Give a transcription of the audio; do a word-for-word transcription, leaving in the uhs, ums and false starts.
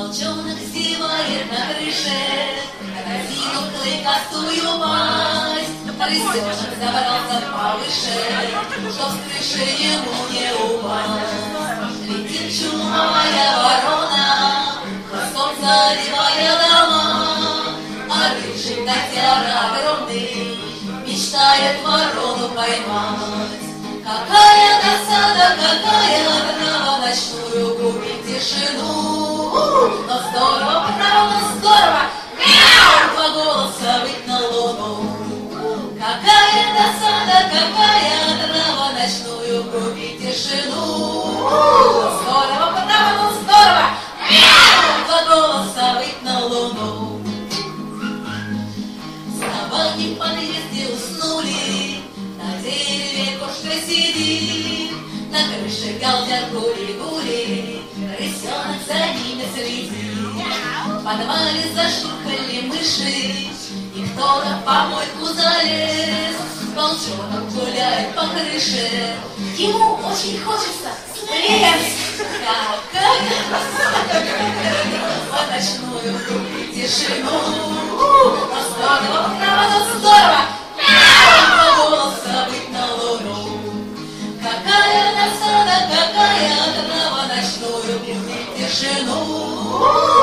Волчонок зевает на крыше, разинув клыкастую пасть. Рысенок забрался повыше, чтоб с крыши ему не упасть. Летит чумовая ворона, хвостом заливая дома, а рыжий котяра огромный мечтает ворону поймать. Какая досада, какая трава, ночную губит тишину. Но здорово, правда, здорово, мяу, два голоса выть на луну. Какая досада, какая трава, ночную губит тишину. Но здорово, правда, здорово, мяу, два голоса выть на луну. Собаки в подъезде уснули, на дереве кошка сидит, на крыше галдят гули-гули, рысенок за ними следит. В подвале зашурхали мыши, и кто-то в помойку залез. Волчонок гуляет по крыше, ему очень хочется слезть. Какая по ночную тишину. Но здорово, правда, здорово, мяу, голоса быть на луну. Какая досада, какая трава, ночную тишину.